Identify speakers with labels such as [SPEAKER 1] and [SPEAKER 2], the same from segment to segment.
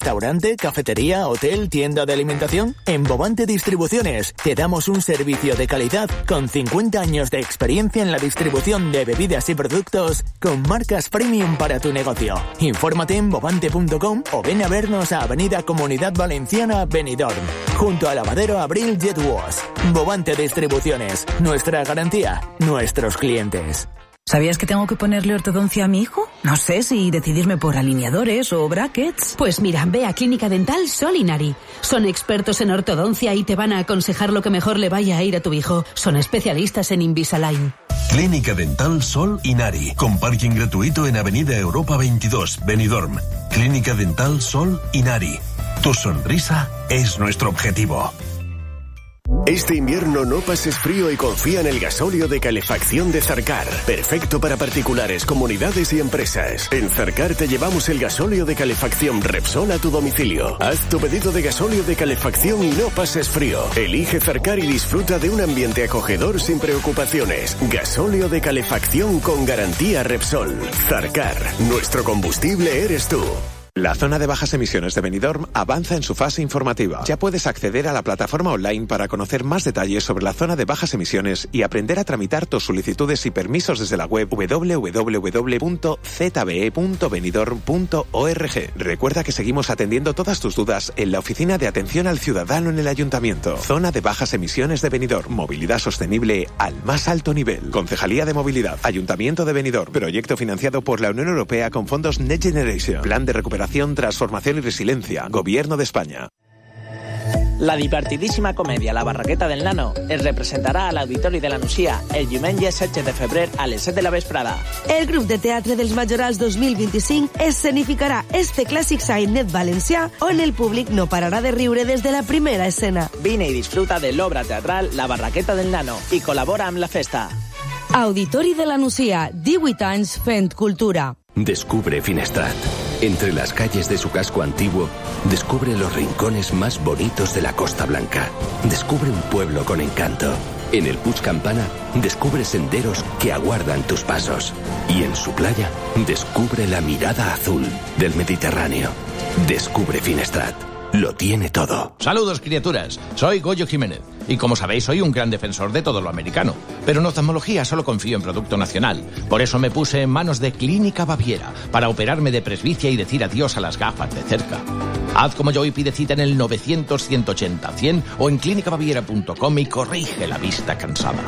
[SPEAKER 1] ¿Restaurante, cafetería, hotel, tienda de alimentación? En Bovante Distribuciones te damos un servicio de calidad con 50 años de experiencia en la distribución de bebidas y productos con marcas premium para tu negocio. Infórmate en bovante.com o ven a vernos a Avenida Comunidad Valenciana, Benidorm, junto a Lavadero Abril Jet Wash. Bovante Distribuciones, nuestra garantía, nuestros clientes.
[SPEAKER 2] ¿Sabías que tengo que ponerle ortodoncia a mi hijo? No sé si decidirme por alineadores o brackets.
[SPEAKER 3] Pues mira, ve a Clínica Dental Sol Inari. Son expertos en ortodoncia y te van a aconsejar lo que mejor le vaya a ir a tu hijo. Son especialistas en Invisalign.
[SPEAKER 4] Clínica Dental Sol Inari, con parking gratuito en Avenida Europa 22, Benidorm. Clínica Dental Sol Inari. Tu sonrisa es nuestro objetivo.
[SPEAKER 5] Este invierno no pases frío y confía en el gasóleo de calefacción de Zarcar. Perfecto para particulares, comunidades y empresas. En Zarcar te llevamos el gasóleo de calefacción Repsol a tu domicilio. Haz tu pedido de gasóleo de calefacción y no pases frío. Elige Zarcar y disfruta de un ambiente acogedor sin preocupaciones. Gasóleo de calefacción con garantía Repsol. Zarcar, nuestro combustible eres tú.
[SPEAKER 6] La zona de bajas emisiones de Benidorm avanza en su fase informativa. Ya puedes acceder a la plataforma online para conocer más detalles sobre la zona de bajas emisiones y aprender a tramitar tus solicitudes y permisos desde la web www.zbe.benidorm.org. Recuerda que seguimos atendiendo todas tus dudas en la Oficina de Atención al Ciudadano en el Ayuntamiento. Zona de bajas emisiones de Benidorm. Movilidad sostenible al más alto nivel. Concejalía de Movilidad. Ayuntamiento de Benidorm. Proyecto financiado por la Unión Europea con fondos Next Generation. Plan de recuperación, transformación y resiliencia. Gobierno de España.
[SPEAKER 7] La divertidíssima comèdia La Barraqueta del Nano es representarà a l'Auditori de la Nucia el diumenge 16 de febrer a les 7 de la vesprada.
[SPEAKER 8] El grup de teatre dels Majorals 2025 escenificarà este clàssic sainet valencià on el públic no pararà de riure des de la primera escena.
[SPEAKER 7] Vine i disfruta de l'obra teatral La Barraqueta del Nano i col·labora amb la festa.
[SPEAKER 8] Auditori de la Nucia, 18 anys fent cultura.
[SPEAKER 9] Descubre Finestrat. Entre las calles de su casco antiguo, descubre los rincones más bonitos de la Costa Blanca. Descubre un pueblo con encanto. En el Puig Campana, descubre senderos que aguardan tus pasos. Y en su playa, descubre la mirada azul del Mediterráneo. Descubre Finestrat. Lo tiene todo.
[SPEAKER 10] Saludos, criaturas. Soy Goyo Jiménez. Y como sabéis, soy un gran defensor de todo lo americano. Pero en oftalmología solo confío en producto nacional. Por eso me puse en manos de Clínica Baviera para operarme de presbicia y decir adiós a las gafas de cerca. Haz como yo y pide cita en el 900-180-100 o en clinicabaviera.com y corrige la vista cansada.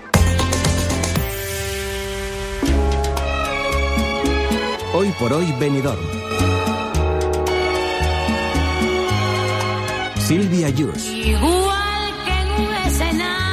[SPEAKER 11] Hoy por hoy, Benidorm. Silvia Yus.
[SPEAKER 8] Igual que en un escenario.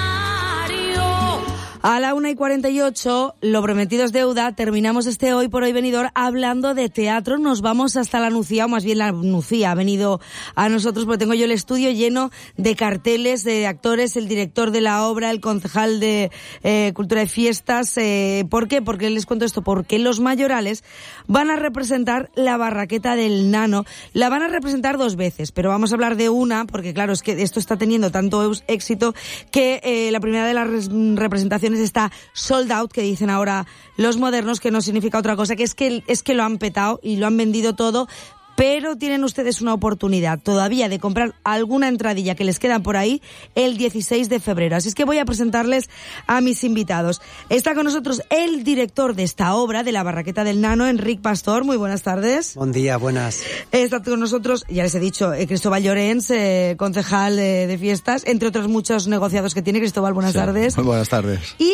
[SPEAKER 8] A la 1:48, lo prometido es deuda. Terminamos este Hoy por Hoy Benidorm hablando de teatro. Nos vamos hasta la Nucía, o más bien la Nucía ha venido a nosotros porque tengo yo el estudio lleno de carteles, de actores, el director de la obra, el concejal de Cultura y Fiestas. ¿Por qué? Porque les cuento esto. Porque los Mayorales van a representar La Barraqueta del Nano. La van a representar 2 veces, pero vamos a hablar de una, porque claro, es que esto está teniendo tanto éxito que la primera de las representaciones está sold out, que dicen ahora los modernos, que no significa otra cosa, que es que lo han petado y lo han vendido todo. Pero tienen ustedes una oportunidad todavía de comprar alguna entradilla que les queda por ahí el 16 de febrero. Así es que voy a presentarles a mis invitados. Está con nosotros el director de esta obra, de La Barraqueta del Nano, Enric Pastor. Muy buenas tardes.
[SPEAKER 12] Buen día, buenas.
[SPEAKER 8] Está con nosotros, ya les he dicho, Cristóbal Llorens, concejal de fiestas, entre otros muchos negociados que tiene. Cristóbal, buenas tardes.
[SPEAKER 13] Muy buenas tardes.
[SPEAKER 8] Y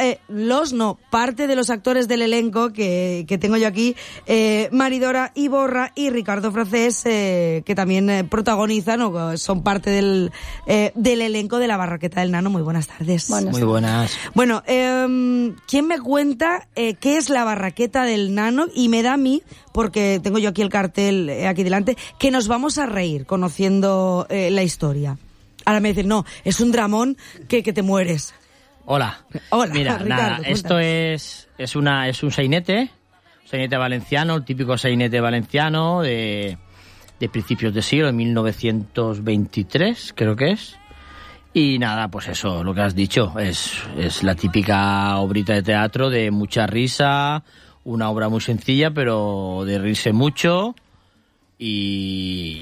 [SPEAKER 8] parte de los actores del elenco que tengo yo aquí, Maridora Iborra y Ricardo Francés, que también protagonizan o son parte del elenco de La Barraqueta del Nano. Muy buenas tardes.
[SPEAKER 12] Muy buenas.
[SPEAKER 8] Bueno, ¿quién me cuenta qué es La Barraqueta del Nano? Y me da a mí, porque tengo yo aquí el cartel aquí delante, que nos vamos a reír conociendo la historia. Ahora me dicen, no, es un dramón que te mueres.
[SPEAKER 12] Hola. Mira,
[SPEAKER 8] Ricardo,
[SPEAKER 12] nada,
[SPEAKER 8] cuéntanos.
[SPEAKER 12] esto es un sainete valenciano, el típico sainete valenciano de principios de siglo, de 1923, creo que es. Y nada, pues eso, lo que has dicho, es la típica obrita de teatro de mucha risa, una obra muy sencilla, pero de reírse mucho y